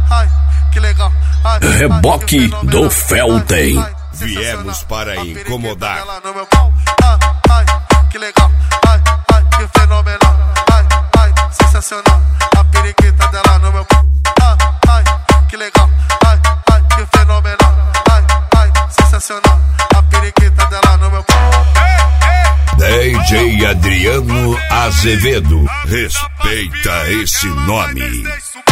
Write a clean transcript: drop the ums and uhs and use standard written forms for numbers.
que legal. Reboque do Felten. Viemos para incomodar. Que legal, que fenomenal, sensacional. A periquita dela no meu pau, que legal, que fenomenal, sensacional. A periquita dela no meu pau. DJ Adriano Azevedo, respeita esse nome.